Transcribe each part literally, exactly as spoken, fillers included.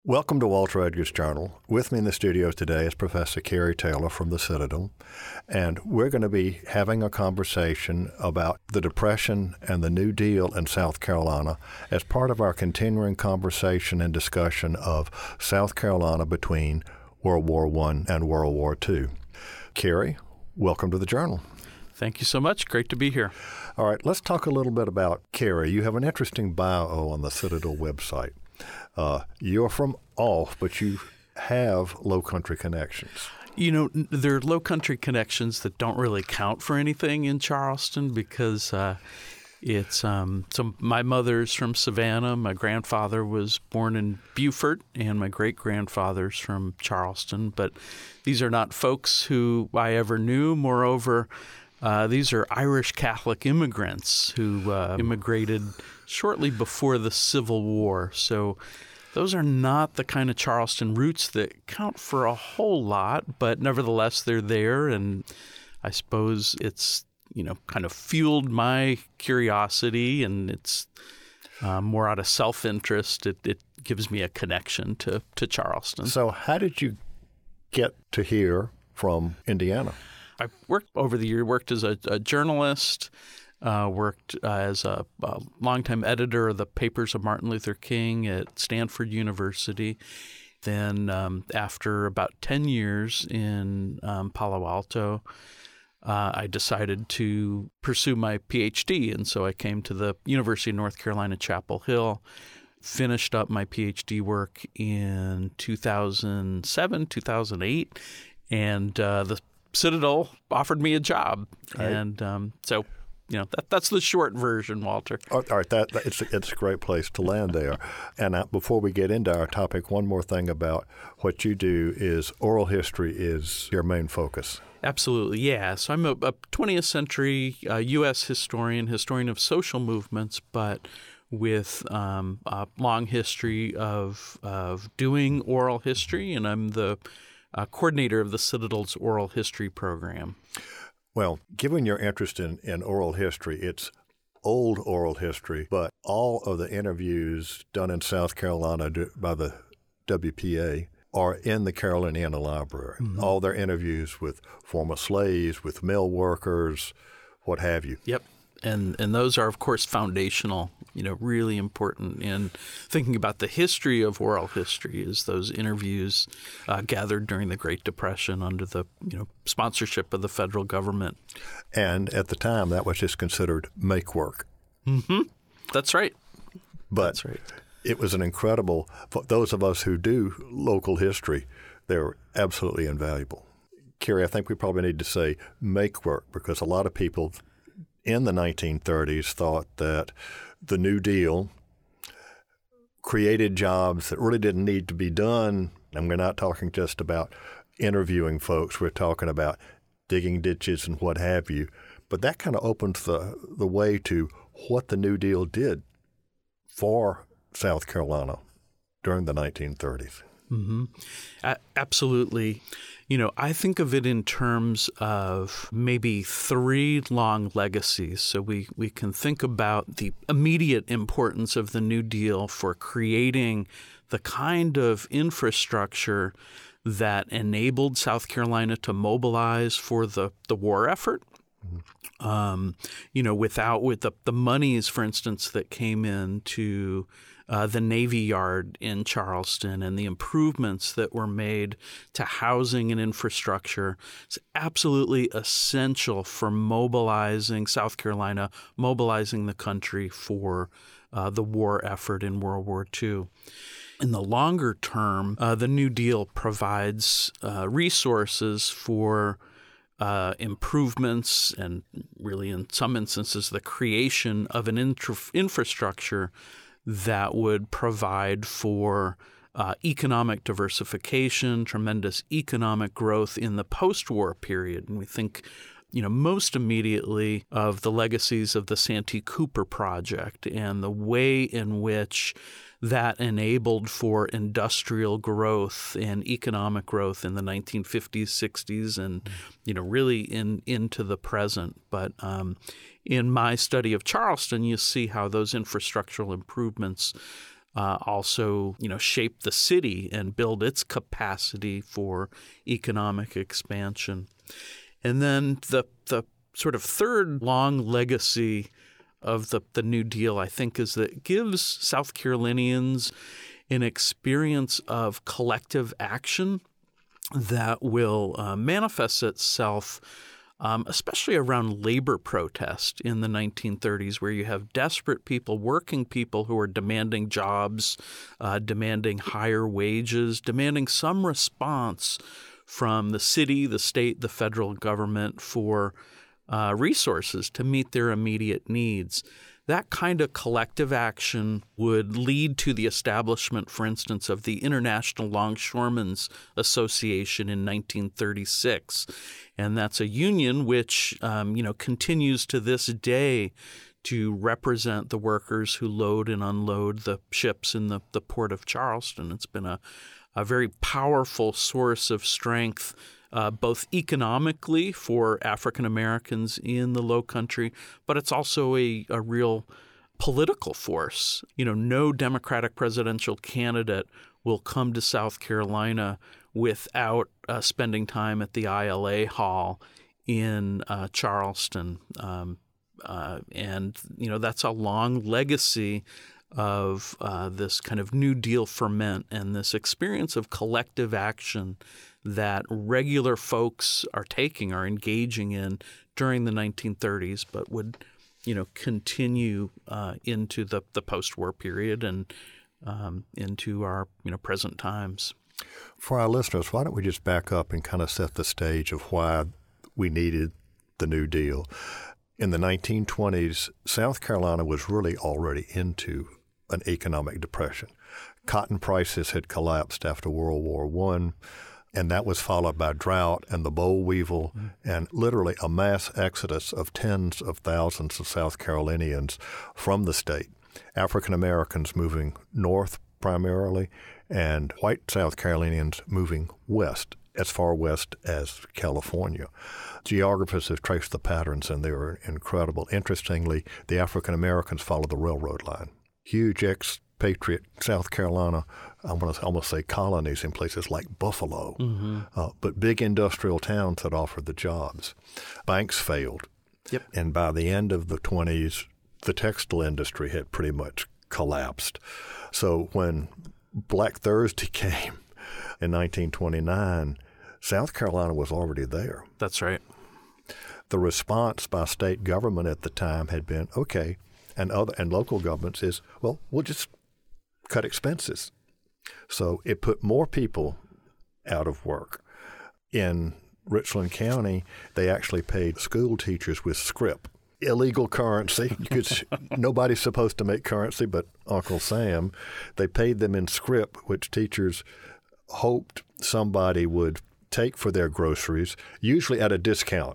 Welcome to Walter Edgar's Journal. With me in the studio today is Professor Cary Taylor from the Citadel, and we're going to be having a conversation about the Depression and the New Deal in South Carolina as part of our continuing conversation and discussion of South Carolina between World War One and World War Two. Cary, welcome to the Journal. Thank you so much. Great to be here. All right, let's talk a little bit about Cary. You have an interesting bio on the Citadel website. Uh, you're from off, but you have low country connections. You know, there are low country connections that don't really count for anything in Charleston because uh, it's um, so my mother's from Savannah, my grandfather was born in Beaufort, and my great-grandfather's from Charleston. But these are not folks who I ever knew. Moreover, uh, these are Irish Catholic immigrants who uh, immigrated shortly before the Civil War. So those are not the kind of Charleston roots that count for a whole lot, but nevertheless, they're there. And I suppose it's, you know, kind of fueled my curiosity, and it's uh, more out of self-interest. It, it gives me a connection to, to Charleston. So how did you get to here from Indiana? I worked over the year, worked as a, a journalist, Uh, worked uh, as a, a longtime editor of the Papers of Martin Luther King at Stanford University. Then um, after about ten years in um, Palo Alto, uh, I decided to pursue my P H D. And so I came to the University of North Carolina, Chapel Hill, finished up my P H D work in two thousand seven, two thousand eight, and uh, the Citadel offered me a job. Right. And um, so... You know, that, that's the short version, Walter. All right, that, that it's, it's a great place to land there. And uh, before we get into our topic, one more thing about what you do is oral history is your main focus. Absolutely, yeah. So I'm a, a twentieth century uh, U S historian, historian of social movements, but with um, a long history of of doing oral history, and I'm the uh, coordinator of the Citadel's oral history program. Well, given your interest in, in oral history, it's old oral history, but all of the interviews done in South Carolina by the W P A are in the Caroliniana Library. Mm-hmm. All their interviews with former slaves, with mill workers, what have you. Yep. And and those are, of course, foundational, you know, really important in thinking about the history of oral history is those interviews uh, gathered during the Great Depression under the, you know, sponsorship of the federal government. And at the time, that was just considered make work. Mm-hmm. That's right. But That's right. It was an incredible, for those of us who do local history, they're absolutely invaluable. Cary, I think we probably need to say make work because a lot of people in the nineteen thirties thought that the New Deal created jobs that really didn't need to be done. And we're not talking just about interviewing folks. We're talking about digging ditches and what have you. But that kind of opens the, the way to what the New Deal did for South Carolina during the nineteen thirties. Mm-hmm. A- absolutely. You know, I think of it in terms of maybe three long legacies. So we, we can think about the immediate importance of the New Deal for creating the kind of infrastructure that enabled South Carolina to mobilize for the, the war effort. Mm-hmm. Um, you know, without with the, the monies, for instance, that came into Uh, the Navy Yard in Charleston and the improvements that were made to housing and infrastructure is absolutely essential for mobilizing South Carolina, mobilizing the country for uh, the war effort in World War Two. In the longer term, uh, the New Deal provides uh, resources for Uh, improvements and really in some instances the creation of an intra- infrastructure that would provide for uh, economic diversification, tremendous economic growth in the post-war period. And we think, you know, most immediately of the legacies of the Santee Cooper project and the way in which that enabled for industrial growth and economic growth in the nineteen fifties, sixties, and, you know, really in into the present. But um, in my study of Charleston, you see how those infrastructural improvements uh, also, you know, shape the city and build its capacity for economic expansion. And then the the sort of third long legacy of the, the New Deal, I think, is that it gives South Carolinians an experience of collective action that will uh, manifest itself um, especially around labor protest in the nineteen thirties, where you have desperate people, working people who are demanding jobs, uh, demanding higher wages, demanding some response from the city, the state, the federal government for uh, resources to meet their immediate needs. That kind of collective action would lead to the establishment, for instance, of the International Longshoremen's Association in nineteen thirty-six. And that's a union which, um, you know, continues to this day to represent the workers who load and unload the ships in the, the port of Charleston. It's been a, a very powerful source of strength, uh, both economically for African Americans in the Low Country, but it's also a, a real political force. You know, no Democratic presidential candidate will come to South Carolina without uh, spending time at the I L A Hall in uh, Charleston. Um, uh, and, you know, that's a long legacy of uh, this kind of New Deal ferment and this experience of collective action that regular folks are taking, are engaging in during the nineteen thirties, but would, you know, continue uh, into the, the post-war period and um, into our, you know, present times. For our listeners, why don't we just back up and kind of set the stage of why we needed the New Deal. In the nineteen twenties, South Carolina was really already into an economic depression. Cotton prices had collapsed after World War One, and that was followed by drought and the boll weevil mm. and literally a mass exodus of tens of thousands of South Carolinians from the state. African Americans moving north primarily, and white South Carolinians moving west, as far west as California. Geographers have traced the patterns, and they were incredible. Interestingly, the African Americans followed the railroad line. Huge expatriate South Carolina, I want to almost say colonies in places like Buffalo, mm-hmm. uh, but big industrial towns that offered the jobs. Banks failed. Yep. And by the end of the twenties, the textile industry had pretty much collapsed. So when Black Thursday came in nineteen twenty-nine, South Carolina was already there. That's right. The response by state government at the time had been, okay, and other and local governments is, well, we'll just cut expenses. So it put more people out of work. In Richland County, they actually paid school teachers with scrip. Illegal currency. You could, nobody's supposed to make currency but Uncle Sam. They paid them in scrip, which teachers hoped somebody would take for their groceries, usually at a discount,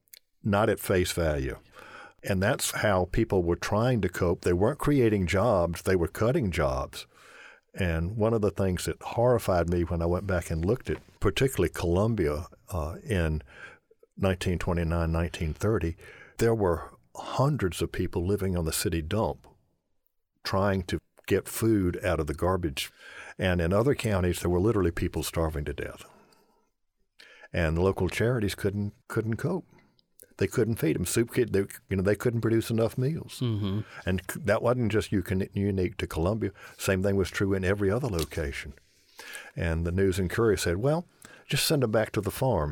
not at face value. And that's how people were trying to cope. They weren't creating jobs. They were cutting jobs. And one of the things that horrified me when I went back and looked at particularly Columbia uh, in nineteen twenty-nine, nineteen thirty, there were hundreds of people living on the city dump trying to get food out of the garbage. And in other counties, there were literally people starving to death. And local charities couldn't couldn't cope. They couldn't feed them. Soup kit, they, you know, they couldn't produce enough meals. Mm-hmm. And that wasn't just unique to Columbia. Same thing was true in every other location. And the News and Courier said, well, just send them back to the farm.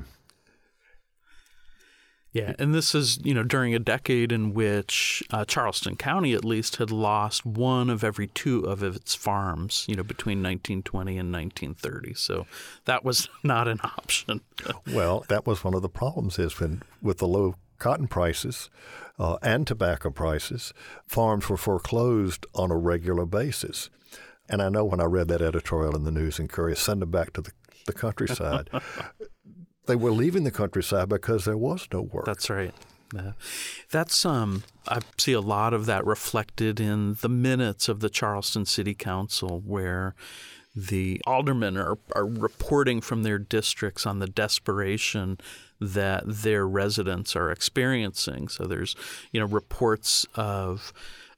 Yeah, and this is, you know, during a decade in which uh, Charleston County, at least, had lost one of every two of its farms, you know, between nineteen twenty and nineteen thirty. So that was not an option. Well, that was one of the problems is when with the low cotton prices uh, and tobacco prices, farms were foreclosed on a regular basis. And I know when I read that editorial in the News and Courier, send them back to the, the countryside. They were leaving the countryside because there was no work. That's right. Uh, that's um. I see a lot of that reflected in the minutes of the Charleston City Council, where the aldermen are, are reporting from their districts on the desperation that their residents are experiencing. So there's, you know, reports of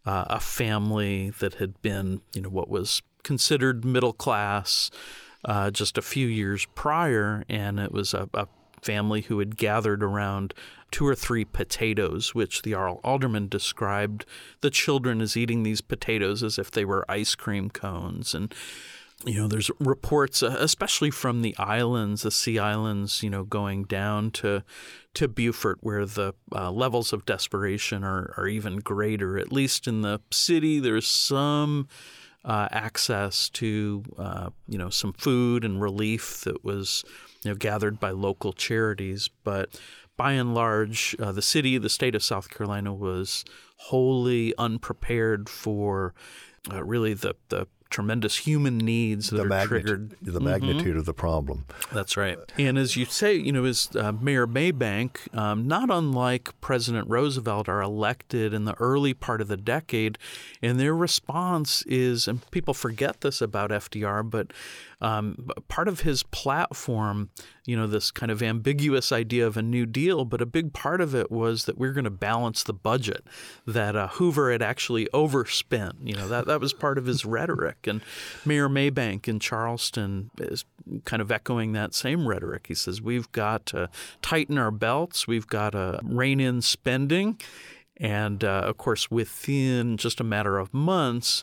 uh, a family that had been, you know, what was considered middle class uh, just a few years prior, and it was a, a family who had gathered around two or three potatoes, which the alderman described the children as eating these potatoes as if they were ice cream cones. And you know, there's reports, uh, especially from the islands, the Sea Islands, you know, going down to to Beaufort, where the uh, levels of desperation are, are even greater. At least in the city, there's some uh, access to, uh, you know, some food and relief that was, you know, gathered by local charities. But by and large, uh, the city, the state of South Carolina was wholly unprepared for uh, really the the tremendous human needs that the are magnitude, triggered. The magnitude mm-hmm. of the problem. That's right. And as you say, you know, as uh, Mayor Maybank, um, not unlike President Roosevelt, are elected in the early part of the decade, and their response is, and people forget this about F D R, but um, part of his platform, you know, this kind of ambiguous idea of a New Deal, but a big part of it was that we're going to balance the budget, that uh, Hoover had actually overspent. You know, that, that was part of his rhetoric. And Mayor Maybank in Charleston is kind of echoing that same rhetoric. He says, we've got to tighten our belts. We've got to rein in spending. And, uh, of course, within just a matter of months,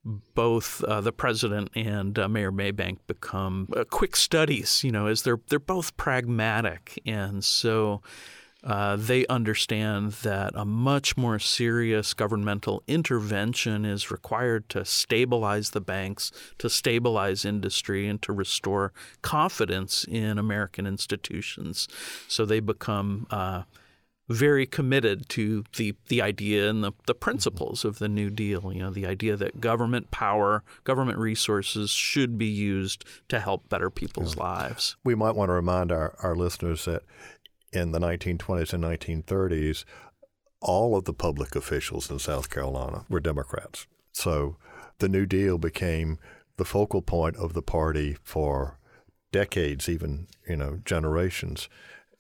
both uh, the president and uh, Mayor Maybank become uh, quick studies, you know, as they're they're both pragmatic. And so uh, they understand that a much more serious governmental intervention is required to stabilize the banks, to stabilize industry, and to restore confidence in American institutions. So they become uh, very committed to the, the idea and the, the principles of the New Deal, you know, the idea that government power, government resources should be used to help better people's yeah. lives. We might want to remind our, our listeners that in the nineteen twenties and nineteen thirties, all of the public officials in South Carolina were Democrats. So the New Deal became the focal point of the party for decades, even, you know, generations.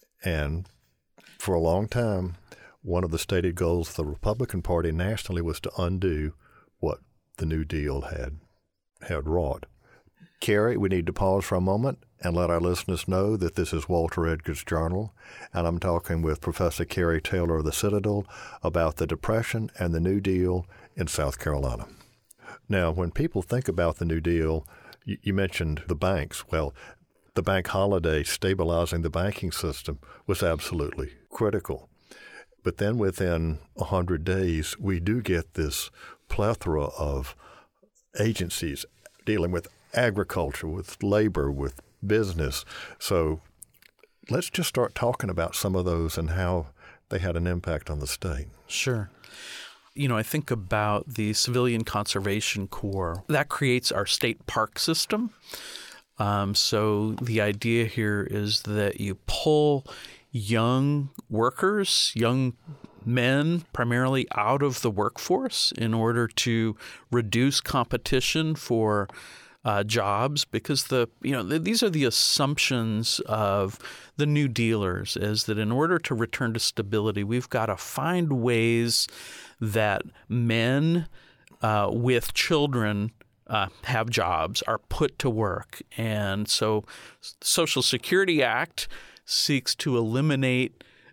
And for a long time, one of the stated goals of the Republican Party nationally was to undo what the New Deal had had wrought. Carrie, we need to pause for a moment and let our listeners know that this is Walter Edgar's Journal, and I'm talking with Professor Carrie Taylor of the Citadel about the Depression and the New Deal in South Carolina. Now, when people think about the New Deal, you, you mentioned the banks. Well, the bank holiday stabilizing the banking system was absolutely critical. But then within one hundred days, we do get this plethora of agencies dealing with agriculture, with labor, with business. So let's just start talking about some of those and how they had an impact on the state. Sure. You know, I think about the Civilian Conservation Corps. That creates our state park system. Um, so the idea here is that you pull young workers, young men primarily, out of the workforce in order to reduce competition for uh, jobs, because the you know th- these are the assumptions of the New Dealers, is that in order to return to stability, we've got to find ways that men uh, with children Uh, have jobs, are put to work. And so the Social Security Act seeks to eliminate,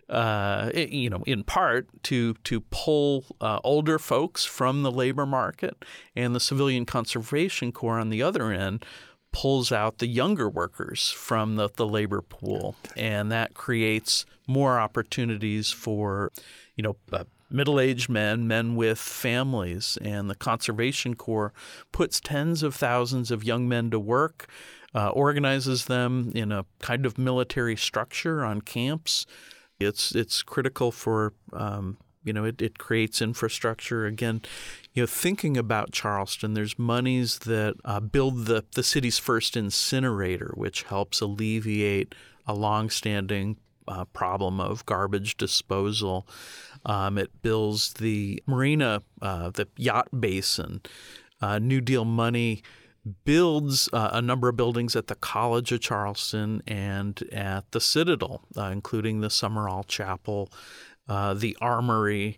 uh, you know, in part to to pull uh, older folks from the labor market. And the Civilian Conservation Corps, on the other end, pulls out the younger workers from the, the labor pool. And that creates more opportunities for, you know, uh, middle-aged men, men with families. And the Conservation Corps puts tens of thousands of young men to work, uh, organizes them in a kind of military structure on camps. It's it's critical for, um, you know, it, it creates infrastructure. Again, you know, thinking about Charleston, there's monies that uh, build the, the city's first incinerator, which helps alleviate a longstanding Uh, problem of garbage disposal. Um, it builds the marina, uh, the yacht basin. Uh, New Deal money builds uh, a number of buildings at the College of Charleston and at the Citadel, uh, including the Summerall Chapel, uh, the Armory.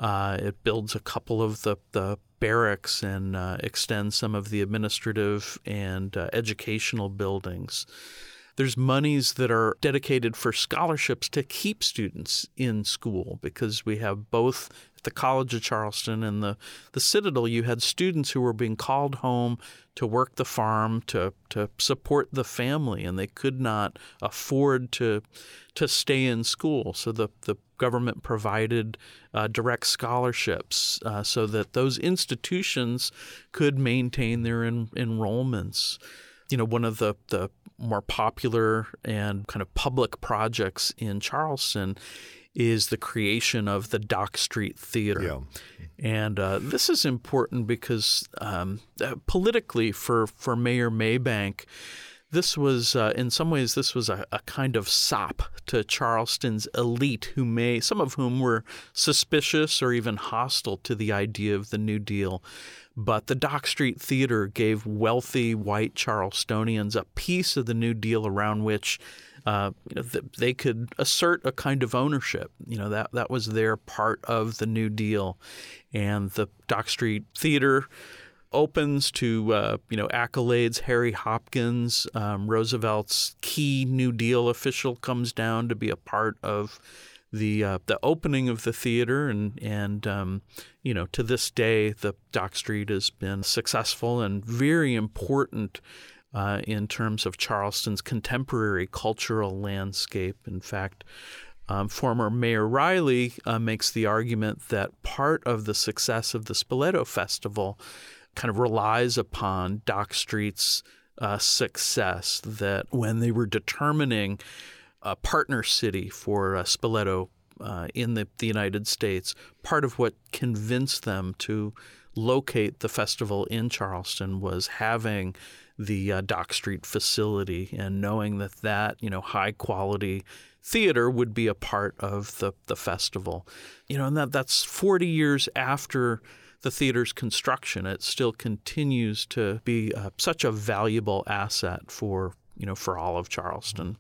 Uh, it builds a couple of the, the barracks and uh, extends some of the administrative and uh, educational buildings. There's monies that are dedicated for scholarships to keep students in school, because we have both at the College of Charleston and the, the Citadel, you had students who were being called home to work the farm, to to support the family, and they could not afford to to stay in school. So the, the government provided uh, direct scholarships uh, so that those institutions could maintain their en- enrollments. You know, one of the, the more popular and kind of public projects in Charleston is the creation of the Dock Street Theater. Yeah. And uh, this is important because um, uh, politically for, for Mayor Maybank, this was, uh, in some ways, this was a, a kind of sop to Charleston's elite, who may, some of whom were suspicious or even hostile to the idea of the New Deal. But the Dock Street Theater gave wealthy white Charlestonians a piece of the New Deal around which uh, you know, th- they could assert a kind of ownership. You know, that that was their part of the New Deal. And the Dock Street Theater opens to, uh, you know, accolades. Harry Hopkins, um, Roosevelt's key New Deal official, comes down to be a part of the uh, the opening of the theater, and and um, you know, to this day, the Dock Street has been successful and very important uh, in terms of Charleston's contemporary cultural landscape. In fact, um, former Mayor Riley uh, makes the argument that part of the success of the Spoleto Festival kind of relies upon Dock Street's uh, success. That when they were determining a partner city for uh, Spoleto uh, in the, the United States, part of what convinced them to locate the festival in Charleston was having the uh, Dock Street facility and knowing that that, you know, high-quality theater would be a part of the, the festival. You know, and that that's forty years after the theater's construction. It still continues to be uh, such a valuable asset for, you know, for all of Charleston.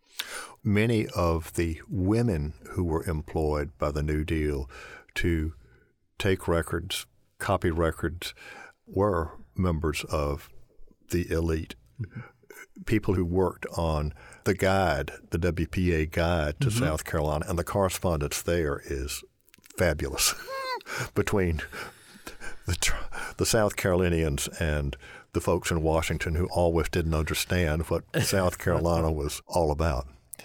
Many of the women who were employed by the New Deal to take records, copy records, were members of the elite. Mm-hmm. People who worked on the guide, the W P A guide to mm-hmm. South Carolina, and the correspondence there is fabulous between the, the South Carolinians and the folks in Washington who always didn't understand what South Carolina was all about.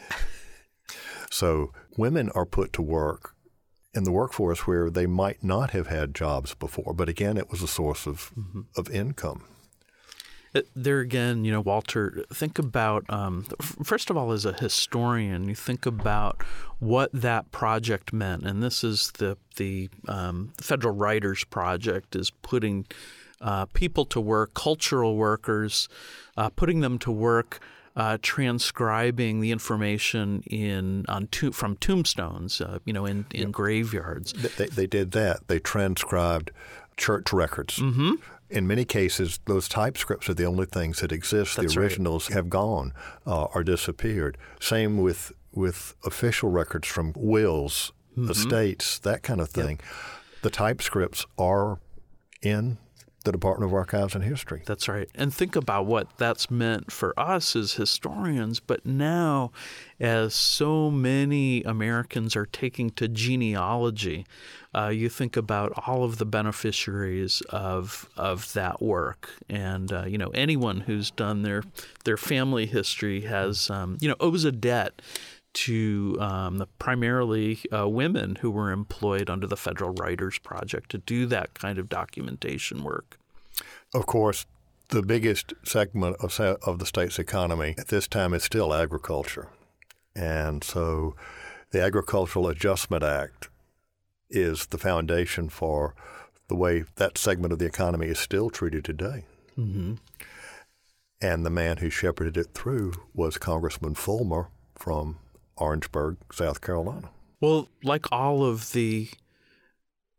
So women are put to work in the workforce where they might not have had jobs before, but again, it was a source of mm-hmm. of income. There again, you know, Walter, think about, um, first of all, as a historian, you think about what that project meant. And this is the, the um, Federal Writers Project is putting uh, people to work, cultural workers, uh, putting them to work uh, transcribing the information in on to, from tombstones, uh, you know, in, in yeah. graveyards. They, they did that. They transcribed church records. Mm-hmm. In many cases, those typescripts are the only things that exist. That's the originals right. have gone uh, or disappeared. Same with with official records from wills, mm-hmm. estates, that kind of thing. Yep. The typescripts are in the Department of Archives and History. That's right. And think about what that's meant for us as historians. But now, as so many Americans are taking to genealogy, uh, you think about all of the beneficiaries of of that work. And, uh, you know, anyone who's done their, their family history has, um, you know, owes a debt to um, the primarily uh, women who were employed under the Federal Writers Project to do that kind of documentation work. Of course, the biggest segment of, of the state's economy at this time is still agriculture. And so the Agricultural Adjustment Act is the foundation for the way that segment of the economy is still treated today. Mm-hmm. And the man who shepherded it through was Congressman Fulmer from Orangeburg, South Carolina. Well, like all of the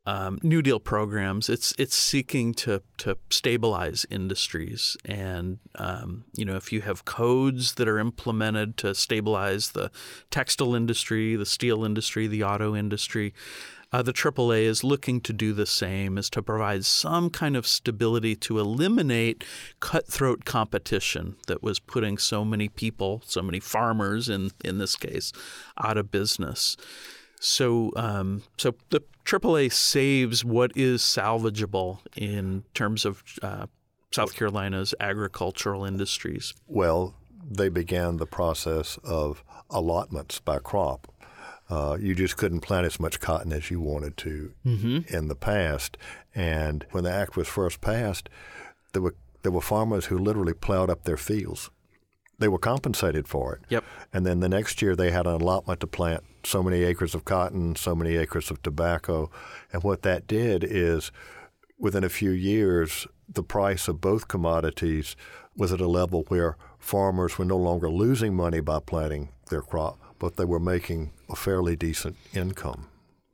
um, New Deal programs, it's it's seeking to to stabilize industries. And, um, you know, if you have codes that are implemented to stabilize the textile industry, the steel industry, the auto industry, Uh, the triple A is looking to do the same, is to provide some kind of stability to eliminate cutthroat competition that was putting so many people, so many farmers in, in this case, out of business. So um, so the triple A saves what is salvageable in terms of uh, South Carolina's agricultural industries. Well, they began the process of allotments by crop. Uh, you just couldn't plant as much cotton as you wanted to mm-hmm. in the past. And when the act was first passed, there were there were farmers who literally plowed up their fields. They were compensated for it. Yep. And then the next year they had an allotment to plant so many acres of cotton, so many acres of tobacco. And what that did is within a few years, the price of both commodities was at a level where farmers were no longer losing money by planting their crop, but they were making a fairly decent income.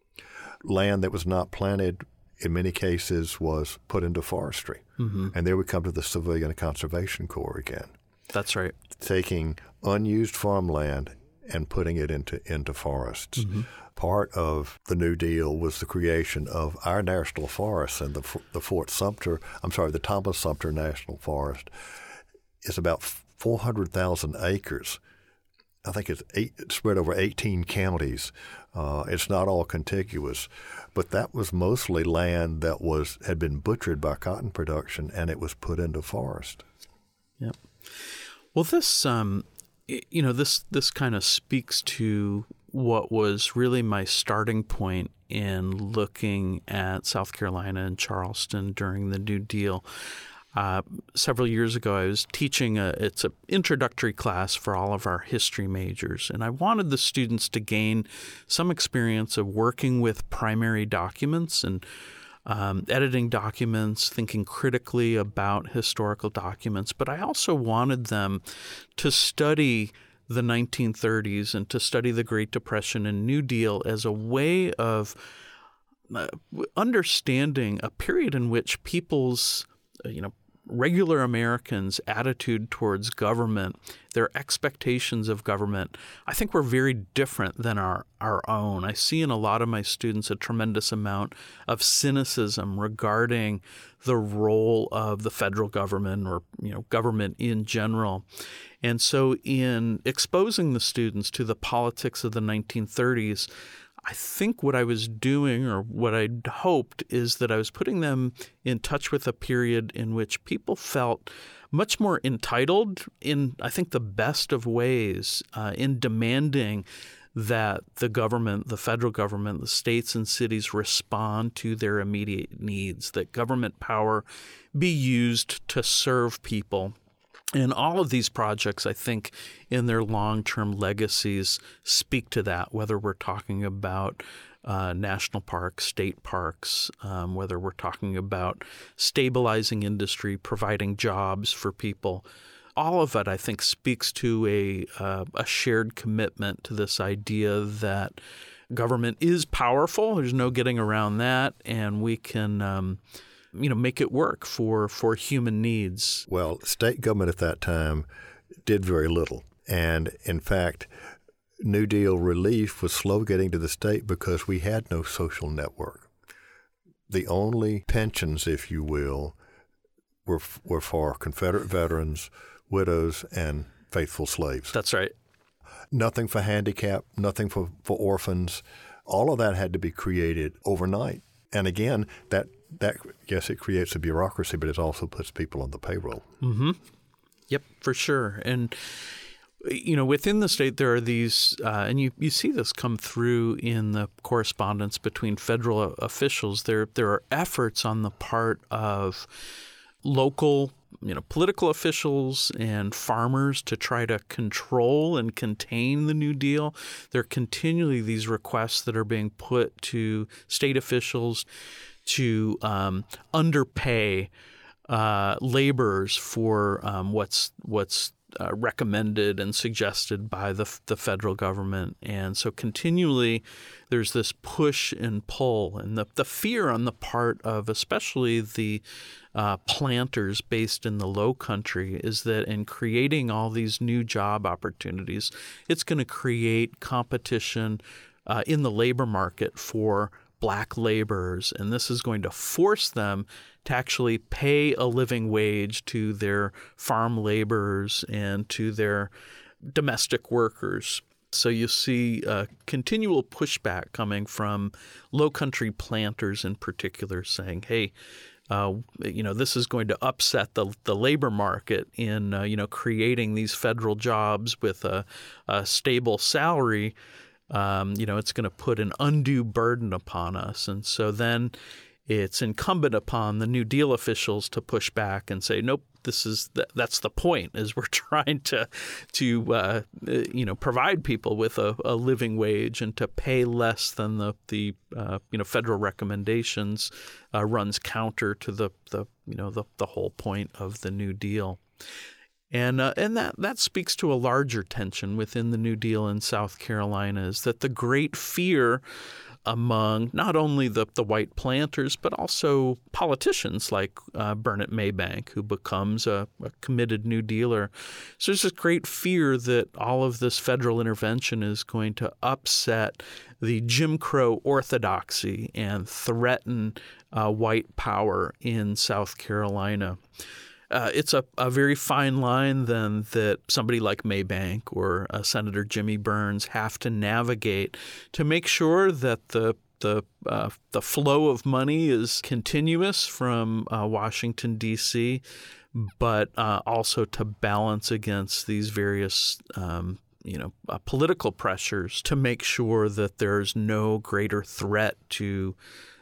Land that was not planted, in many cases, was put into forestry. Mm-hmm. And there we come to the Civilian Conservation Corps again. That's right. Taking unused farmland and putting it into, into forests. Mm-hmm. Part of the New Deal was the creation of our national forests, and the, the Fort Sumter, I'm sorry, the Thomas Sumter National Forest is about four hundred thousand acres. I think it's eight, it's spread over eighteen counties. Uh, it's not all contiguous, but that was mostly land that was had been butchered by cotton production, and it was put into forest. Yep. Well, this, um, you know, this this kind of speaks to what was really my starting point in looking at South Carolina and Charleston during the New Deal. Uh, several years ago, I was teaching a it's an introductory class for all of our history majors, and I wanted the students to gain some experience of working with primary documents and um, editing documents, thinking critically about historical documents. But I also wanted them to study the nineteen thirties and to study the Great Depression and New Deal as a way of uh, understanding a period in which people's you know, regular Americans' attitude towards government, their expectations of government, I think were very different than our, our own. I see in a lot of my students a tremendous amount of cynicism regarding the role of the federal government or, you know, government in general. And so in exposing the students to the politics of the nineteen thirties, I think what I was doing, or what I'd hoped, is that I was putting them in touch with a period in which people felt much more entitled in, I think, the best of ways uh, in demanding that the government, the federal government, the states and cities respond to their immediate needs, that government power be used to serve people. And all of these projects, I think, in their long-term legacies speak to that, whether we're talking about uh, national parks, state parks, um, whether we're talking about stabilizing industry, providing jobs for people. All of it, I think, speaks to a, uh, a shared commitment to this idea that government is powerful. There's no getting around that, and we can um, – you know, make it work for, for human needs. Well, state government at that time did very little. And in fact, New Deal relief was slow getting to the state because we had no social network. The only pensions, if you will, were, were for Confederate veterans, widows, and faithful slaves. That's right. Nothing for handicapped, nothing for, for orphans. All of that had to be created overnight. And again, that That yes, it creates a bureaucracy, but it also puts people on the payroll. Mm-hmm. Yep, for sure. And you know, within the state, there are these, uh, and you, you see this come through in the correspondence between federal officials. There there are efforts on the part of local, you know, political officials and farmers to try to control and contain the New Deal. There are continually these requests that are being put to state officials to um, underpay uh, laborers for um, what's what's uh, recommended and suggested by the the federal government. And so continually there's this push and pull, and the, the fear on the part of especially the uh, planters based in the low country is that in creating all these new job opportunities, it's going to create competition uh, in the labor market for black laborers, and this is going to force them to actually pay a living wage to their farm laborers and to their domestic workers. So you see uh, continual pushback coming from low-country planters in particular saying, hey, uh, you know, this is going to upset the the labor market in, uh, you know, creating these federal jobs with a, a stable salary. Um, you know, it's going to put an undue burden upon us. And so then it's incumbent upon the New Deal officials to push back and say, nope, this is th- that's the point, is we're trying to, to uh, you know, provide people with a, a living wage, and to pay less than the, the uh, you know, federal recommendations uh, runs counter to the, the you know, the, the whole point of the New Deal. And uh, and that, that speaks to a larger tension within the New Deal in South Carolina, is that the great fear among not only the, the white planters, but also politicians like uh, Burnett Maybank, who becomes a, a committed New Dealer. So there's this great fear that all of this federal intervention is going to upset the Jim Crow orthodoxy and threaten uh, white power in South Carolina. Uh, it's a, a very fine line, then, that somebody like Maybank or uh, Senator Jimmy Burns have to navigate to make sure that the the uh, the flow of money is continuous from uh, Washington, D C, but uh, also to balance against these various um, you know uh, political pressures to make sure that there's no greater threat to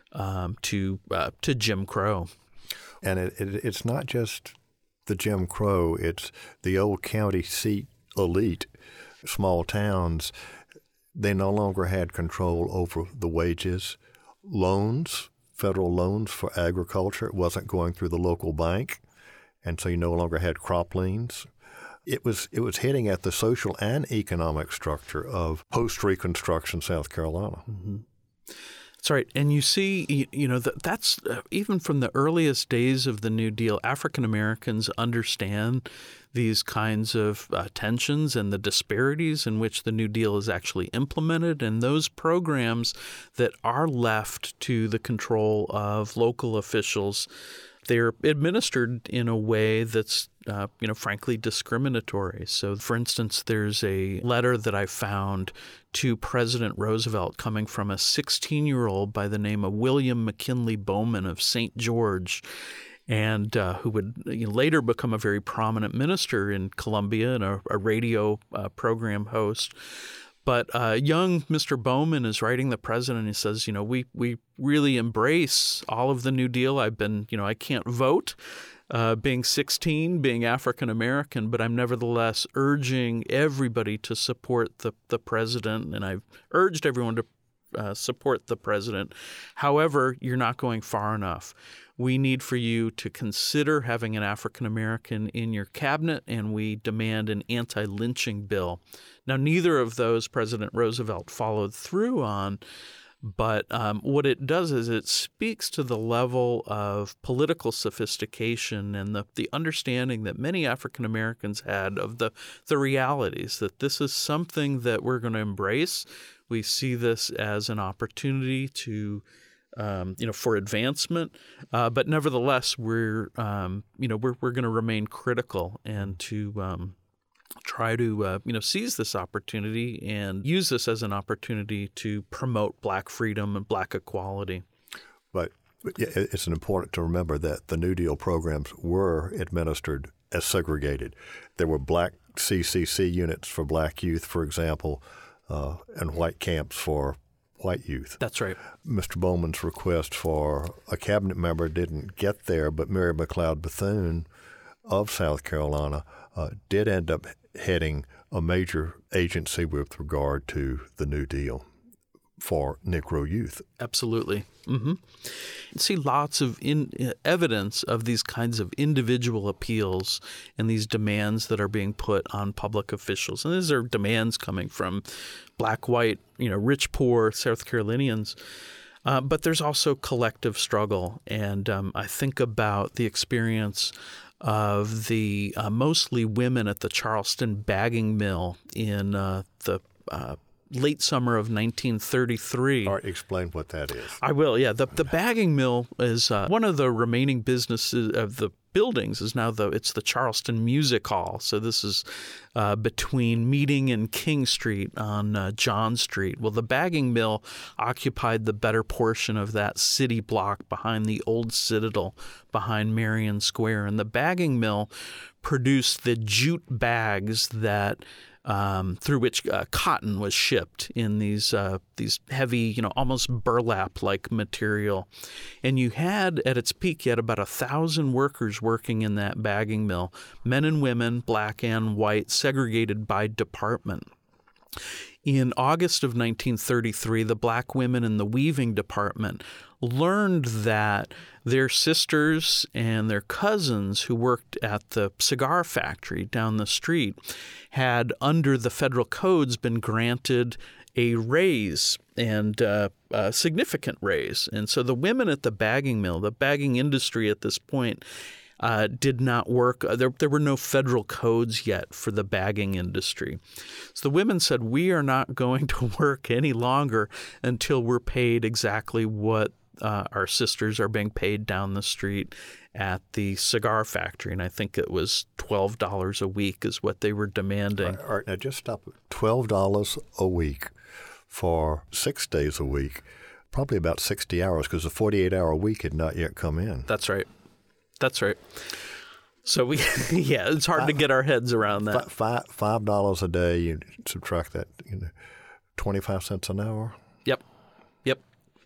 um, to uh, to Jim Crow. And it, it, it's not just the Jim Crow, it's the old county seat elite, small towns. They no longer had control over the wages. Loans, federal loans for agriculture, it wasn't going through the local bank, and so you no longer had crop liens. It was it was hitting at the social and economic structure of post-Reconstruction South Carolina. Mm-hmm. That's right. And you see, you know, that that's uh, even from the earliest days of the New Deal, African Americans understand these kinds of uh, tensions and the disparities in which the New Deal is actually implemented, and those programs that are left to the control of local officials, they're administered in a way that's, uh, you know, frankly discriminatory. So, for instance, there's a letter that I found to President Roosevelt coming from a sixteen-year-old by the name of William McKinley Bowman of Saint George, and uh, who would you know, later become a very prominent minister in Columbia and a, a radio uh, program host. But uh, young Mister Bowman is writing the president, and he says, you know, we we really embrace all of the New Deal. I've been, you know, I can't vote, uh, being sixteen, being African American, but I'm nevertheless urging everybody to support the, the president, and I've urged everyone to uh, support the president. However, you're not going far enough. We need for you to consider having an African American in your cabinet, and we demand an anti-lynching bill. Now, neither of those President Roosevelt followed through on, but um, what it does is it speaks to the level of political sophistication and the, the understanding that many African Americans had of the, the realities, that this is something that we're going to embrace. We see this as an opportunity to Um, you know, for advancement, uh, but nevertheless, we're um, you know we're we're going to remain critical and to um, try to uh, you know seize this opportunity and use this as an opportunity to promote Black freedom and Black equality. But it's important to remember that the New Deal programs were administered as segregated. There were Black C C C units for Black youth, for example, uh, and white camps for white youth. That's right. Mister Bowman's request for a cabinet member didn't get there, but Mary McLeod Bethune of South Carolina uh, did end up heading a major agency with regard to the New Deal. for Negro youth. Absolutely. Mm-hmm. You see lots of in, uh, evidence of these kinds of individual appeals and these demands that are being put on public officials. And these are demands coming from black, white, you know, rich, poor South Carolinians. Uh, but there's also collective struggle. And um, I think about the experience of the uh, mostly women at the Charleston bagging mill in uh, the uh, late summer of nineteen thirty-three. All right, explain what that is. I will, yeah. The the bagging mill is uh, one of the remaining businesses of the buildings is now the it's the Charleston Music Hall. So this is uh, between Meeting and King Street on uh, John Street. Well, the bagging mill occupied the better portion of that city block behind the old Citadel, behind Marion Square. And the bagging mill produced the jute bags that Um, through which uh, cotton was shipped in these uh, these heavy, you know, almost burlap-like material. And you had, at its peak, you had about a thousand workers working in that bagging mill, men and women, black and white, segregated by department. In August of nineteen thirty-three, the black women in the weaving department learned that their sisters and their cousins who worked at the cigar factory down the street had, under the federal codes, been granted a raise and uh, a significant raise. And so the women at the bagging mill, the bagging industry at this point, Uh, did not work. There, there were no federal codes yet for the bagging industry. So the women said, we are not going to work any longer until we're paid exactly what uh, our sisters are being paid down the street at the cigar factory. And I think it was twelve dollars a week is what they were demanding. All right, now just stop. twelve dollars a week for six days a week, probably about sixty hours, because the forty-eight hour week had not yet come in. That's right. That's right. So we, yeah, it's hard five, to get our heads around that. Five five dollars a day. You subtract that, you know, twenty-five cents an hour. Yep, yep,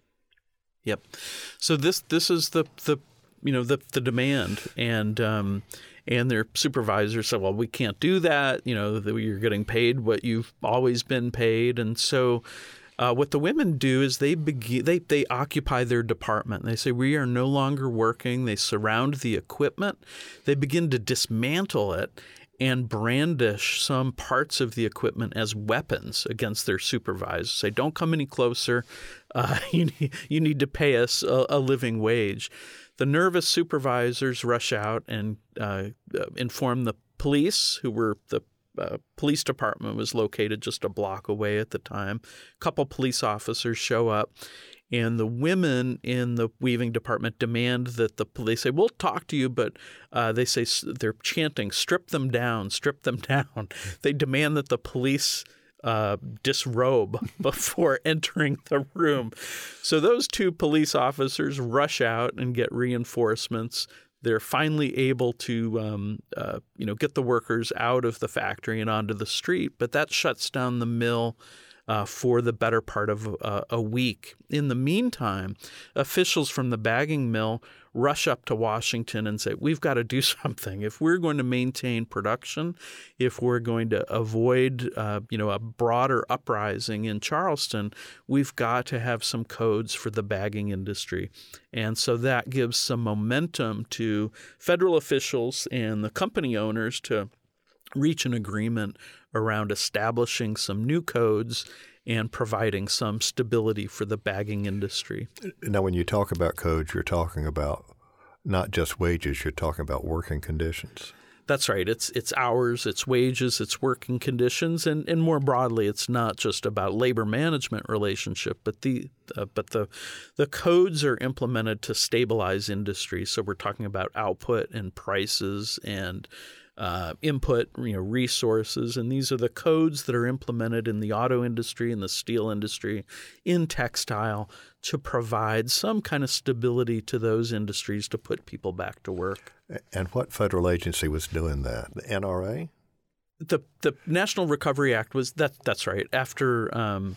yep. So this this is the the you know the the demand, and um, and their supervisors said, well, we can't do that. You know, you're getting paid what you've always been paid, and so. Uh, what the women do is they begin, they they occupy their department. They say, we are no longer working. They surround the equipment. They begin to dismantle it and brandish some parts of the equipment as weapons against their supervisors. Say, don't come any closer. Uh, you, need, you need to pay us a, a living wage. The nervous supervisors rush out and uh, inform the police, who were the Uh, police department was located just a block away at the time. A couple police officers show up, and the women in the weaving department demand that the police say, we'll talk to you, but uh, they say they're chanting, strip them down, strip them down. They demand that the police uh, disrobe before entering the room. So those two police officers rush out and get reinforcements. They're finally able to, um, uh, you know, get the workers out of the factory and onto the street, but that shuts down the mill uh, for the better part of uh, a week. In the meantime, officials from the bagging mill rush up to Washington and say, we've got to do something. If we're going to maintain production, if we're going to avoid, uh, you know, a broader uprising in Charleston, we've got to have some codes for the bagging industry. And so that gives some momentum to federal officials and the company owners to reach an agreement around establishing some new codes and providing some stability for the bagging industry. Now, when you talk about codes, you're talking about not just wages, you're talking about working conditions. That's right. It's it's hours, it's wages, it's working conditions, and, and more broadly, it's not just about labor management relationship, but the uh, but the the codes are implemented to stabilize industry. So we're talking about output and prices and Uh, input, you know, resources, and these are the codes that are implemented in the auto industry and the steel industry, in textile, to provide some kind of stability to those industries to put people back to work. And what federal agency was doing that? The N R A? The the National Recovery Act was that. That's right. After um,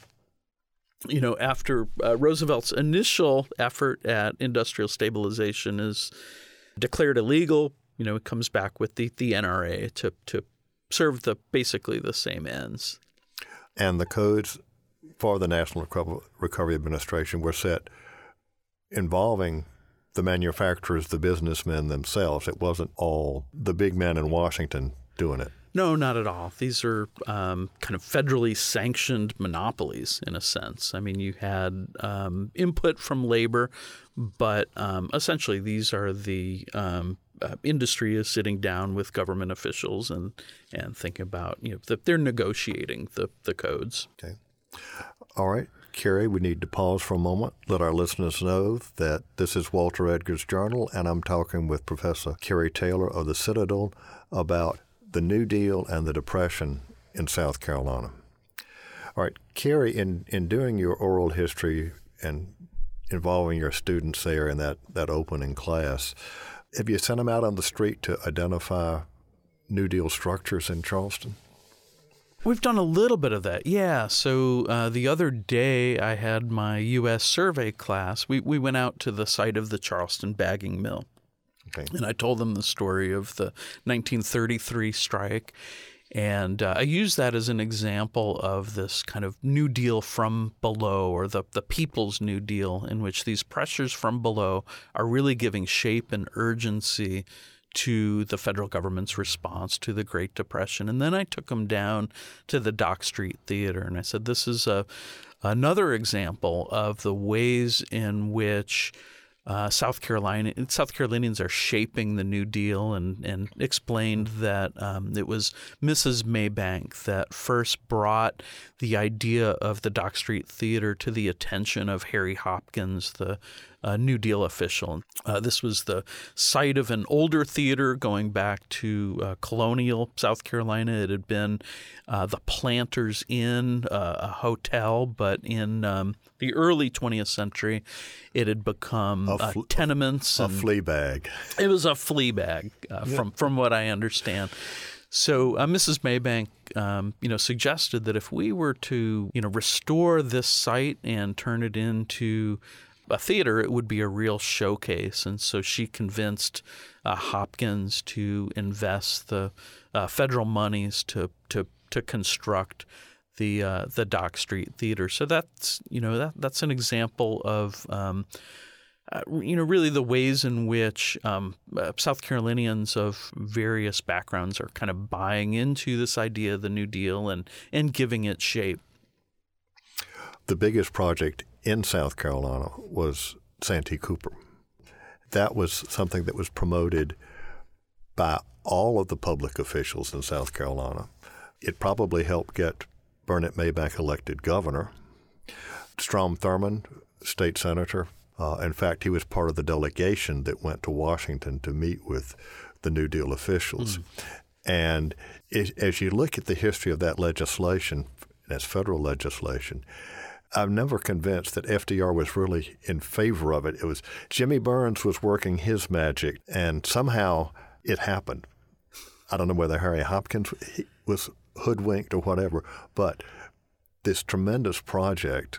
you know, after uh, Roosevelt's initial effort at industrial stabilization is declared illegal. You know, it comes back with the, the N R A to, to serve the basically the same ends. And the codes for the National Recovery Administration were set involving the manufacturers, the businessmen themselves. It wasn't all the big men in Washington doing it. No, not at all. These are um, kind of federally sanctioned monopolies in a sense. I mean, you had um, input from labor, but um, essentially these are the um, uh, industry is sitting down with government officials and, and thinking about, you know, that they're negotiating the, the codes. Okay. All right. Kerry, we need to pause for a moment, let our listeners know that this is Walter Edgar's Journal, and I'm talking with Professor Kerry Taylor of the Citadel about the New Deal and the Depression in South Carolina. All right, Kerry, in, in doing your oral history and involving your students there in that, that opening class, have you sent them out on the street to identify New Deal structures in Charleston? We've done a little bit of that, yeah. So uh, the other day I had my U S survey class. We, we went out to the site of the Charleston bagging mill. Okay. And I told them the story of the nineteen thirty-three strike. And uh, I used that as an example of this kind of New Deal from below, or the, the People's New Deal, in which these pressures from below are really giving shape and urgency to the federal government's response to the Great Depression. And then I took them down to the Dock Street Theater, and I said, this is a, another example of the ways in which Uh, South Carolina, South Carolinians are shaping the New Deal, and, and explained that um, it was Missus Maybank that first brought the idea of the Dock Street Theater to the attention of Harry Hopkins, the uh, New Deal official. Uh, this was the site of an older theater going back to uh, colonial South Carolina. It had been uh, the Planters Inn, uh, a hotel, but in um, the early twentieth century, it had become a fl- uh, tenements. A and flea bag. It was a flea bag, uh, yeah. from from what I understand. So uh, Missus Maybank, um, you know, suggested that if we were to, you know, restore this site and turn it into a theater, it would be a real showcase. And so she convinced uh, Hopkins to invest the uh, federal monies to to to construct the uh, the Dock Street Theater. So that's you know that that's an example of um, uh, you know really the ways in which um, uh, South Carolinians of various backgrounds are kind of buying into this idea of the New Deal and and giving it shape. The biggest project in South Carolina was Santee Cooper. That was something that was promoted by all of the public officials in South Carolina. It probably helped get Burnett Maybank elected governor. Strom Thurmond, state senator, uh, in fact, he was part of the delegation that went to Washington to meet with the New Deal officials. Mm. And it, as you look at the history of that legislation, as federal legislation, I'm never convinced that F D R was really in favor of it. It was Jimmy Burns was working his magic, and somehow it happened. I don't know whether Harry Hopkins was hoodwinked or whatever, but this tremendous project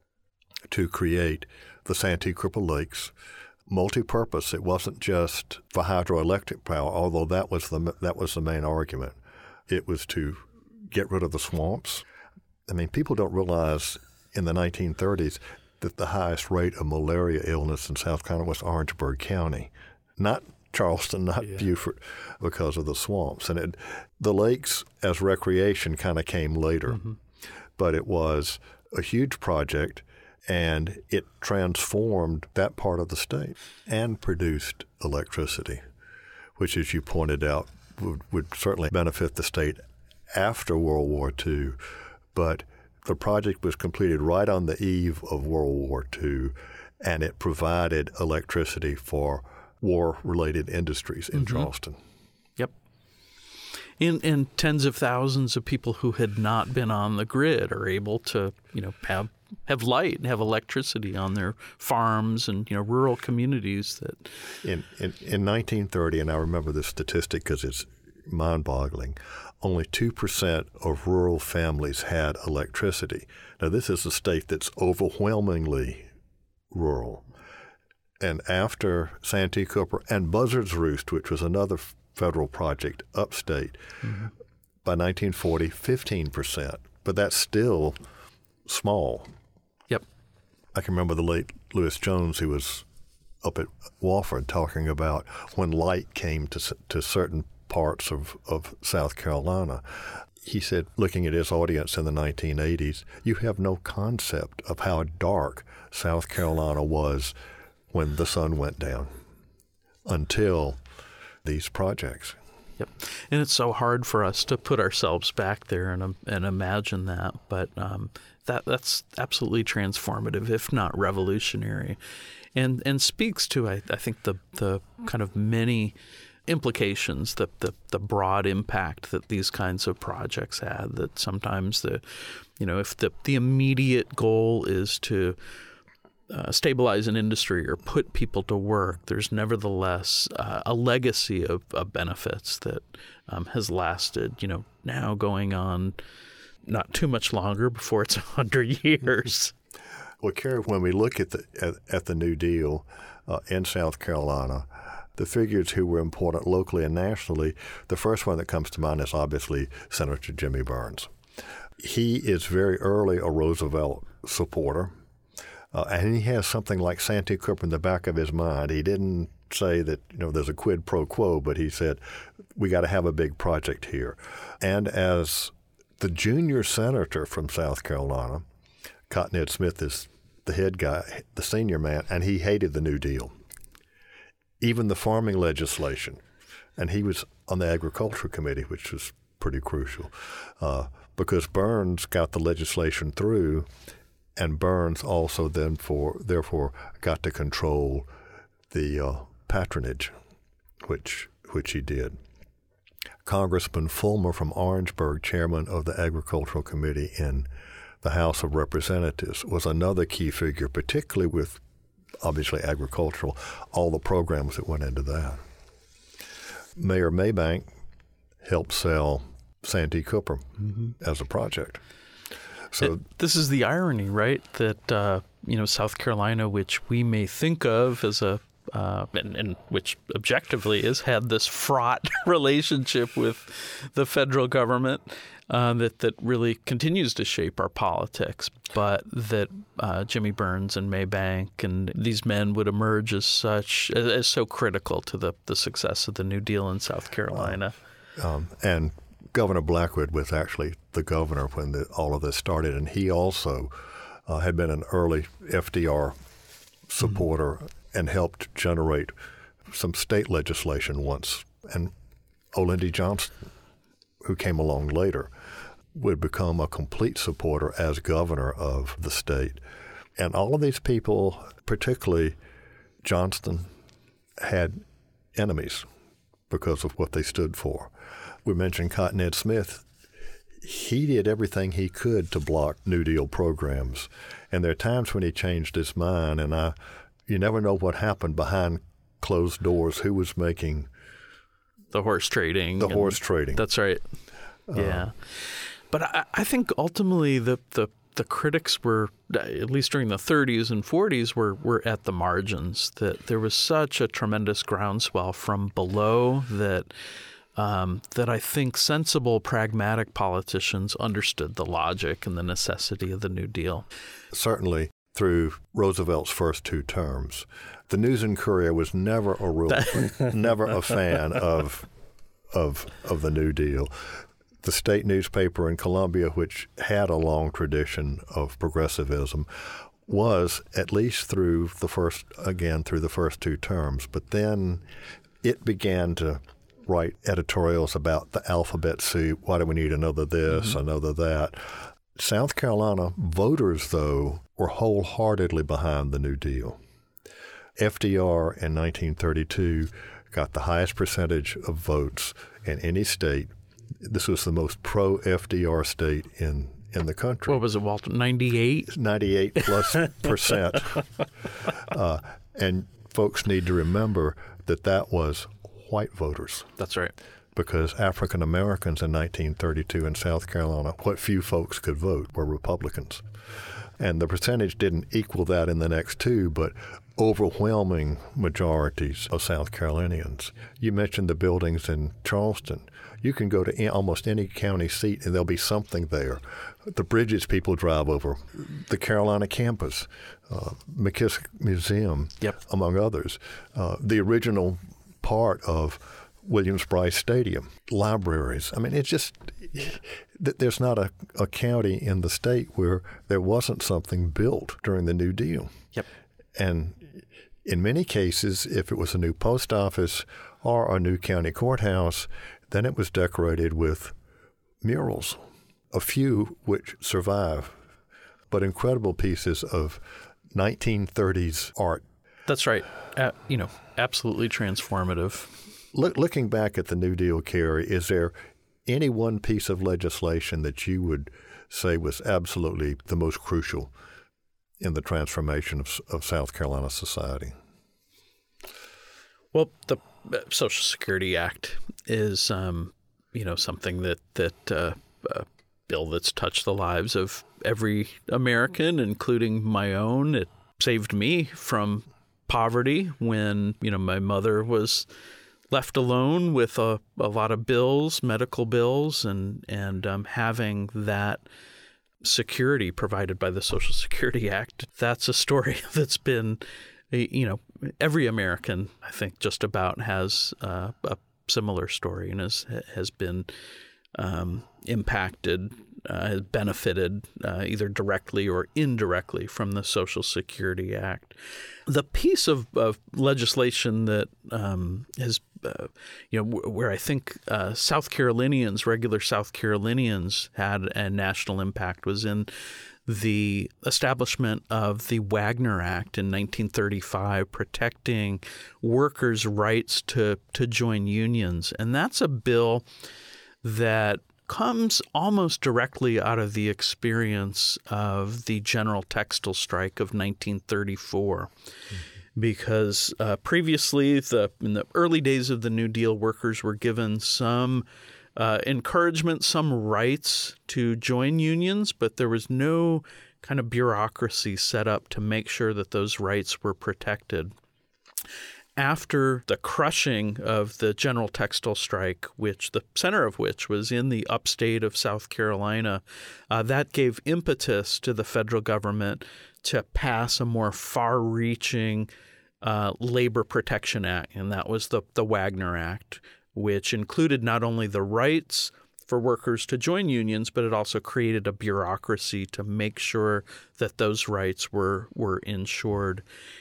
to create the Santee Cooper Lakes, multi-purpose. It wasn't just for hydroelectric power, although that was the that was the main argument. It was to get rid of the swamps. I mean, people don't realize in the nineteen thirties that the highest rate of malaria illness in South Carolina was Orangeburg County, not Charleston, not yeah. Beaufort, because of the swamps. And it, the lakes as recreation kind of came later, mm-hmm. but it was a huge project, and it transformed that part of the state and produced electricity, which, as you pointed out, would, would certainly benefit the state after World War Two. But the project was completed right on the eve of World War Two, and it provided electricity for war-related industries in mm-hmm. Charleston. Yep. And, and tens of thousands of people who had not been on the grid are able to, you know, have have light and have electricity on their farms and, you know, rural communities. That in in, in nineteen thirty, and I remember this statistic because it's mind-boggling, only two percent of rural families had electricity. Now, this is a state that's overwhelmingly rural. And after Santee Cooper and Buzzard's Roost, which was another federal project upstate, mm-hmm. by nineteen forty, fifteen percent. But that's still small. Yep. I can remember the late Lewis Jones, who was up at Wofford talking about when light came to to certain parts of, of South Carolina. He said, looking at his audience in the nineteen eighties, you have no concept of how dark South Carolina was when the sun went down until these projects. Yep. And it's so hard for us to put ourselves back there and and imagine that. But um, that that's absolutely transformative, if not revolutionary, and and speaks to, I, I think, the the kind of many implications, the, the the broad impact that these kinds of projects had. That sometimes the, you know, if the the immediate goal is to uh, stabilize an industry or put people to work, there's nevertheless uh, a legacy of, of benefits that um, has lasted, you know, now going on not too much longer before it's a hundred years. Well, Kerry, when we look at the at, at the New Deal uh, in South Carolina, the figures who were important locally and nationally, the first one that comes to mind is obviously Senator Jimmy Burns. He is very early a Roosevelt supporter, uh, and he has something like Santee Cooper in the back of his mind. He didn't say that, you know, there's a quid pro quo, but he said, we got to have a big project here. And as the junior senator from South Carolina, Cotton Ed Smith is the head guy, the senior man, and he hated the New Deal. Even the farming legislation, and he was on the Agriculture Committee, which was pretty crucial, uh, because Burns got the legislation through, and Burns also then for therefore got to control the uh, patronage, which which he did. Congressman Fulmer from Orangeburg, chairman of the Agricultural Committee in the House of Representatives, was another key figure, particularly with obviously agricultural, all the programs that went into that. Mayor Maybank helped sell Santee Cooper mm-hmm. as a project. So it, this is the irony, right? That uh, you know, South Carolina, which we may think of as a uh, and, and which objectively has had this fraught relationship with the federal government, uh, that that really continues to shape our politics, but that uh, Jimmy Burns and Maybank and these men would emerge as such as, as so critical to the, the success of the New Deal in South Carolina. Uh, um, and Governor Blackwood was actually the governor when the, all of this started, and he also uh, had been an early F D R supporter mm-hmm. and helped generate some state legislation once. And Olendy Johnston, who came along later, would become a complete supporter as governor of the state. And all of these people, particularly Johnston, had enemies because of what they stood for. We mentioned Cotton Ed Smith. He did everything he could to block New Deal programs. And there are times when he changed his mind, and I, you never know what happened behind closed doors, who was making the horse trading. The horse trading. That's right. Uh, yeah. But I, I think ultimately the, the, the critics were, at least during the thirties and forties, were, were at the margins, that there was such a tremendous groundswell from below that um, that I think sensible, pragmatic politicians understood the logic and the necessity of the New Deal. Certainly. Through Roosevelt's first two terms, the News and Courier was never a real, never a fan of of of the New Deal. The state newspaper in Columbia, which had a long tradition of progressivism, was at least through the first again through the first two terms. But then it began to write editorials about the alphabet soup. Why do we need another this, mm-hmm. another that? South Carolina voters, though, were wholeheartedly behind the New Deal. F D R in nineteen thirty-two got the highest percentage of votes in any state. This was the most pro-F D R state in, in the country. What was it, Walter? ninety-eight? ninety-eight plus percent. Uh, and folks need to remember that that was white voters. That's right. Because African Americans in nineteen thirty-two in South Carolina, what few folks could vote were Republicans. And the percentage didn't equal that in the next two, but overwhelming majorities of South Carolinians. You mentioned the buildings in Charleston. You can go to almost any county seat and there'll be something there. The bridges people drive over, the Carolina campus, uh, McKissick Museum, yep. among others. Uh, the original part of Williams-Brice Stadium, libraries. I mean, it's just, there's not a, a county in the state where there wasn't something built during the New Deal. Yep. And in many cases, if it was a new post office or a new county courthouse, then it was decorated with murals, a few which survive, but incredible pieces of nineteen thirties art. That's right. Uh, you know, absolutely transformative. Look, looking back at the New Deal, Kerry, is there any one piece of legislation that you would say was absolutely the most crucial in the transformation of, of South Carolina society? Well, the Social Security Act is, um, you know, something that that uh, a bill that's touched the lives of every American, including my own. It saved me from poverty when, you know, my mother was left alone with a, a lot of bills, medical bills, and and um, having that security provided by the Social Security Act. That's a story that's been, you know, every American, I think, just about has uh, a similar story and has has been um, impacted, uh, has benefited uh, either directly or indirectly from the Social Security Act. The piece of, of legislation that um, has, uh, you know, w- where I think uh, South Carolinians, regular South Carolinians, had a national impact was in the establishment of the Wagner Act in nineteen thirty-five, protecting workers' rights to, to join unions. And that's a bill that comes almost directly out of the experience of the General Textile Strike of nineteen thirty-four. Mm-hmm. Because uh, previously, the in the early days of the New Deal, workers were given some uh, encouragement, some rights to join unions, but there was no kind of bureaucracy set up to make sure that those rights were protected. After the crushing of the General Textile Strike, which the center of which was in the upstate of South Carolina, uh, that gave impetus to the federal government to pass a more far-reaching uh, Labor Protection Act, and that was the, the Wagner Act, which included not only the rights for workers to join unions, but it also created a bureaucracy to make sure that those rights were were ensured.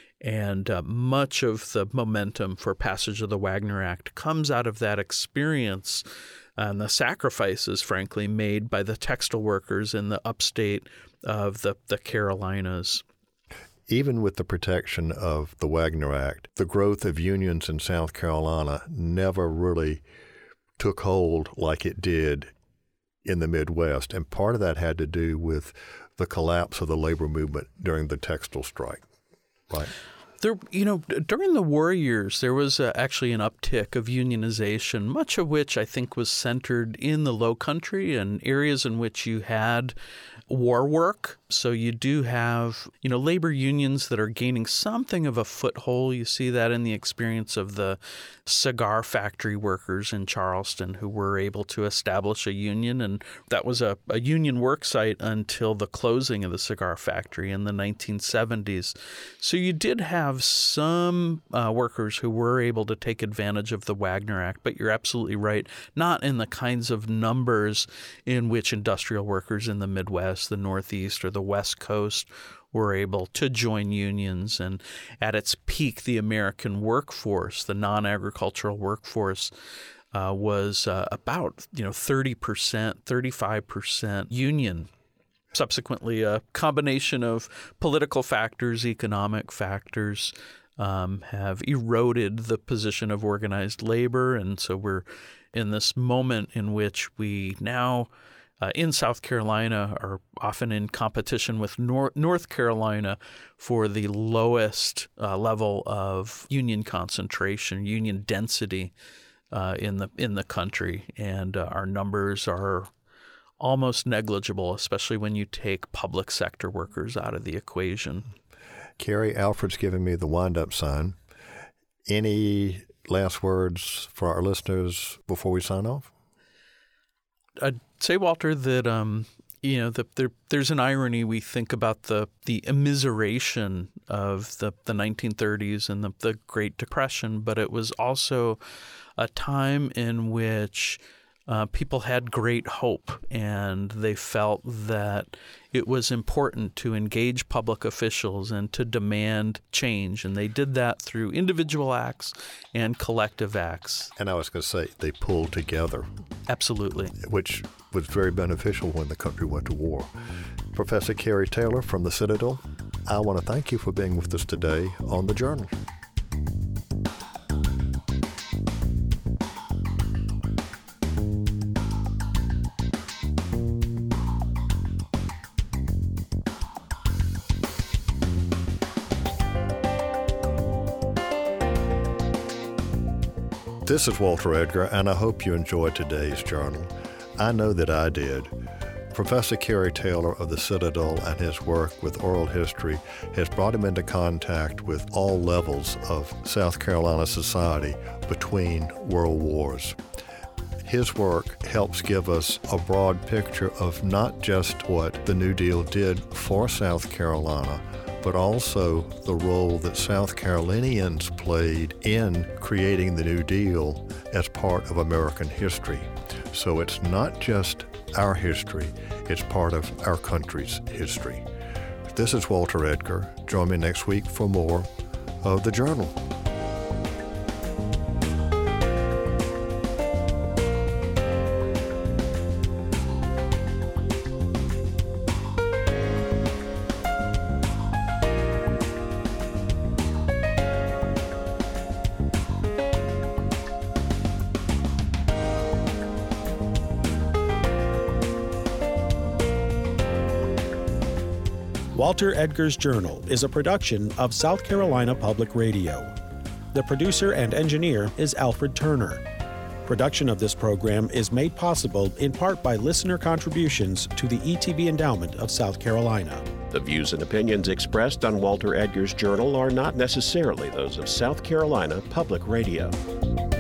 And uh, much of the momentum for passage of the Wagner Act comes out of that experience and the sacrifices, frankly, made by the textile workers in the upstate of the, the Carolinas. Even with the protection of the Wagner Act, the growth of unions in South Carolina never really took hold like it did in the Midwest. And part of that had to do with the collapse of the labor movement during the textile strike, right? There, you know, during the war years, there was uh, actually an uptick of unionization, much of which I think was centered in the Low Country and areas in which you had war work. So you do have, you know, labor unions that are gaining something of a foothold. You see that in the experience of the cigar factory workers in Charleston who were able to establish a union. And that was a, a union work site until the closing of the cigar factory in the nineteen seventies. So you did have some uh, workers who were able to take advantage of the Wagner Act, but you're absolutely right, not in the kinds of numbers in which industrial workers in the Midwest, the Northeast, or the West Coast were able to join unions. And at its peak, the American workforce, the non-agricultural workforce, uh, was uh, about, you know, thirty percent, thirty-five percent union. Subsequently, a combination of political factors, economic factors, um, have eroded the position of organized labor. And so we're in this moment in which we now Uh, in South Carolina are often in competition with Nor- North Carolina for the lowest uh, level of union concentration, union density uh, in the in the country, and uh, our numbers are almost negligible, especially when you take public sector workers out of the equation. Kerry, Alfred's giving me the wind-up sign. Any last words for our listeners before we sign off? I'd say, Walter, that um, you know, the, there, there's an irony. We think about the the immiseration of the, the nineteen thirties and the, the Great Depression, but it was also a time in which uh, people had great hope, and they felt that it was important to engage public officials and to demand change. And they did that through individual acts and collective acts. And I was going to say, they pulled together. Absolutely. Which was very beneficial when the country went to war. Professor Kerry Taylor from the Citadel, I want to thank you for being with us today on The Journal. This is Walter Edgar, and I hope you enjoyed today's journal. I know that I did. Professor Kerry Taylor of the Citadel and his work with oral history has brought him into contact with all levels of South Carolina society between world wars. His work helps give us a broad picture of not just what the New Deal did for South Carolina, but also the role that South Carolinians played in creating the New Deal as part of American history. So it's not just our history, it's part of our country's history. This is Walter Edgar. Join me next week for more of The Journal. Walter Edgar's Journal is a production of South Carolina Public Radio. The producer and engineer is Alfred Turner. Production of this program is made possible in part by listener contributions to the E T B Endowment of South Carolina. The views and opinions expressed on Walter Edgar's Journal are not necessarily those of South Carolina Public Radio.